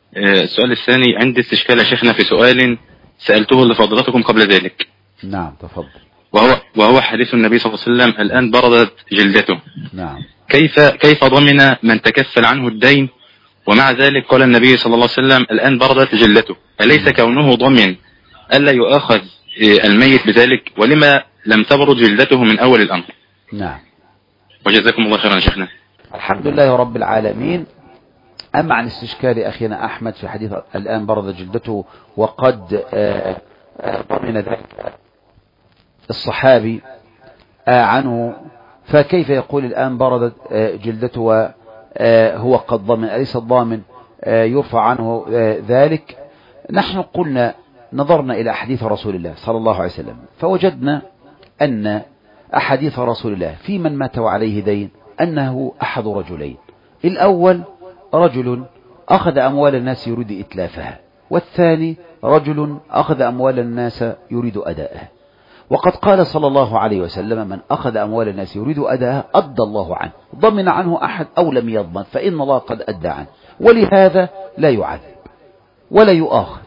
السؤال الثاني، عندي استشكال يا شيخنا في سؤال سألته لفضلاتكم قبل ذلك. نعم تفضل. وهو حديث النبي صلى الله عليه وسلم: الآن بردت جلدته. نعم. كيف ضمن من تكفل عنه الدين ومع ذلك قال النبي صلى الله عليه وسلم: الآن بردت جلدته؟ أليس كونه ضمن ألا يؤاخذ الميت بذلك؟ ولما لم تبرد جلدته من أول الأمر؟ نعم. وجزاكم الله خيرا يا شيخنا. الحمد لله رب العالمين. أما عن استشكال أخينا أحمد في حديث الآن بردت جلدته وقد ضمن ذلك الصحابي عنه، فكيف يقول الآن بردت جلدته وهو قد ضمن؟ أليس الضامن يرفع عنه ذلك؟ نحن قلنا نظرنا إلى أحاديث رسول الله صلى الله عليه وسلم فوجدنا أن أحاديث رسول الله في من مات وعليه دين أنه أحد رجلين: الأول رجل أخذ أموال الناس يريد إتلافها، والثاني رجل أخذ أموال الناس يريد أداءها. وقد قال صلى الله عليه وسلم: من أخذ أموال الناس يريد أداءها أدى الله عنه، ضمن عنه أحد أو لم يضمن فإن الله قد أدى عنه، ولهذا لا يعذب ولا يؤاخذ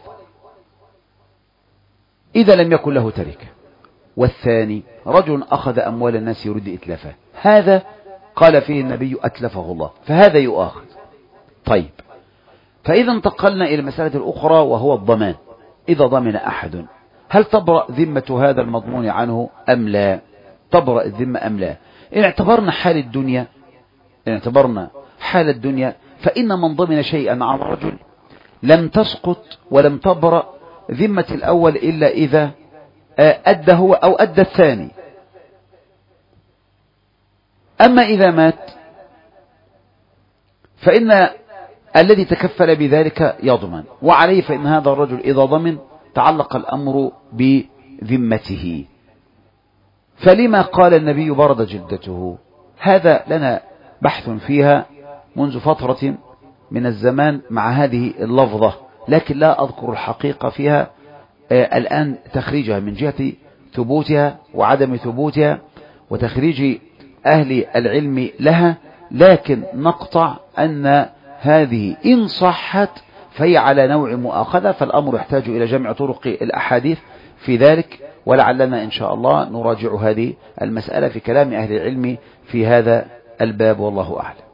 إذا لم يكن له تركة. والثاني رجل أخذ أموال الناس يريد إتلافها، هذا قال فيه النبي أتلفه الله، فهذا يؤاخذ. طيب، فإذا انتقلنا إلى المسألة الأخرى وهو الضمان. إذا ضمن أحد هل تبرأ ذمة هذا المضمون عنه أم لا؟ تبرأ الذمة أم لا؟ إن اعتبرنا حال الدنيا فإن من ضمن شيئا عن رجل لم تسقط ولم تبرأ ذمة الأول إلا إذا أدى هو أو أدى الثاني. أما إذا مات فإن الذي تكفل بذلك يضمن، وعليه فإن هذا الرجل إذا ضمن تعلق الأمر بذمته. فلما قال النبي برد جلدته؟ هذا لنا بحث فيها منذ فترة من الزمان مع هذه اللفظة، لكن لا أذكر الحقيقة فيها الآن تخريجها من جهة ثبوتها وعدم ثبوتها وتخريج أهل العلم لها، لكن نقطع أن هذه إن صحت فهي على نوع مؤاخذة، فالأمر يحتاج إلى جمع طرق الأحاديث في ذلك، ولعلنا إن شاء الله نراجع هذه المسألة في كلام أهل العلم في هذا الباب، والله أعلم.